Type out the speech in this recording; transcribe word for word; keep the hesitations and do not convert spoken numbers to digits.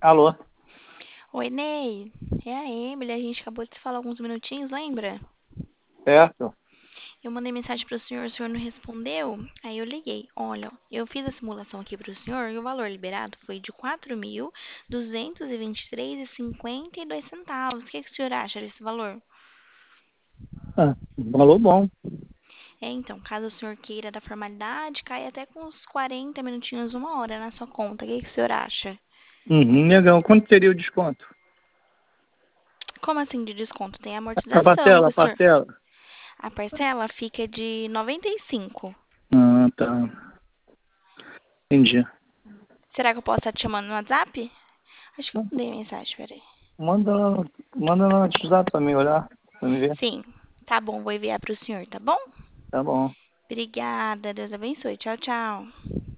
Alô? Oi, Ney. É a Emily, a gente acabou de se falar alguns minutinhos, lembra? Certo? Eu mandei mensagem pro senhor, o senhor não respondeu. Aí eu liguei. Olha, eu fiz a simulação aqui pro senhor e o valor liberado foi de quatro mil duzentos e vinte e três e cinquenta e dois centavos. O que que o senhor acha desse valor? Ah, valor bom. É, então, caso o senhor queira da formalidade, cai até com uns quarenta minutinhos, uma hora na sua conta. O que que o senhor acha? Uhum, legal. Quanto teria o desconto? Como assim de desconto? Tem A amortização parcela, que a o senhor... parcela. A parcela fica de noventa e cinco. Ah, tá. Entendi. Será que eu posso estar te chamando no WhatsApp? Acho que eu mandei mensagem, peraí. Manda, manda no WhatsApp pra mim olhar, pra me ver. Sim, tá bom, vou enviar pro senhor, tá bom? Tá bom. Obrigada, Deus abençoe. Tchau, tchau.